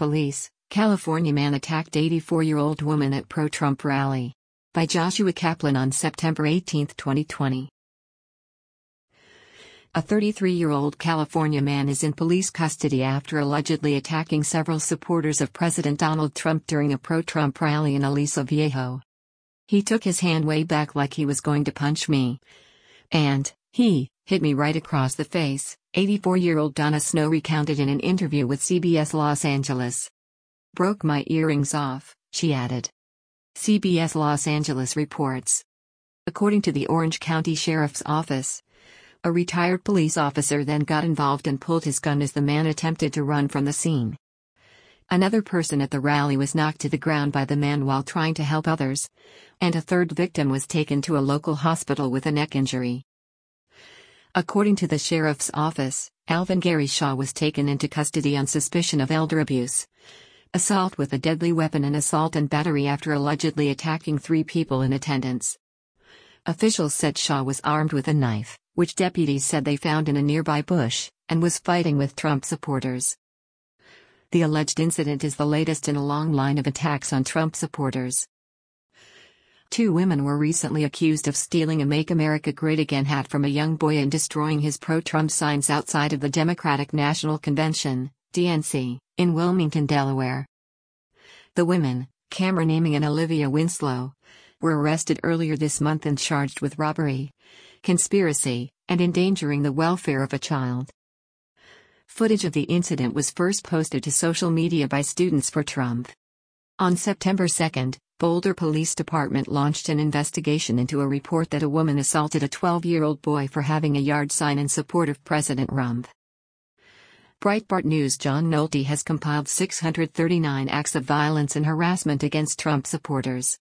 Police, California man attacked 84-year-old woman at pro-Trump rally. By Joshua Kaplan on September 18, 2020. A 33-year-old California man is in police custody after allegedly attacking several supporters of President Donald Trump during a pro-Trump rally in Aliso Viejo. "He took his hand way back like he was going to punch me. And he hit me right across the face," 84-year-old Donna Snow recounted in an interview with CBS Los Angeles. "Broke my earrings off," she added. CBS Los Angeles reports. According to the Orange County Sheriff's Office, a retired police officer then got involved and pulled his gun as the man attempted to run from the scene. Another person at the rally was knocked to the ground by the man while trying to help others, and a third victim was taken to a local hospital with a neck injury. According to the sheriff's office, Alvin Gary Shaw was taken into custody on suspicion of elder abuse, assault with a deadly weapon, and assault and battery after allegedly attacking 3 people in attendance. Officials said Shaw was armed with a knife, which deputies said they found in a nearby bush, and was fighting with Trump supporters. The alleged incident is the latest in a long line of attacks on Trump supporters. 2 women were recently accused of stealing a Make America Great Again hat from a young boy and destroying his pro-Trump signs outside of the Democratic National Convention, DNC, in Wilmington, Delaware. The women, Cameron Aming and Olivia Winslow, were arrested earlier this month and charged with robbery, conspiracy, and endangering the welfare of a child. Footage of the incident was first posted to social media by Students for Trump. On September 2, Boulder Police Department launched an investigation into a report that a woman assaulted a 12-year-old boy for having a yard sign in support of President Trump. Breitbart News' John Nolte has compiled 639 acts of violence and harassment against Trump supporters.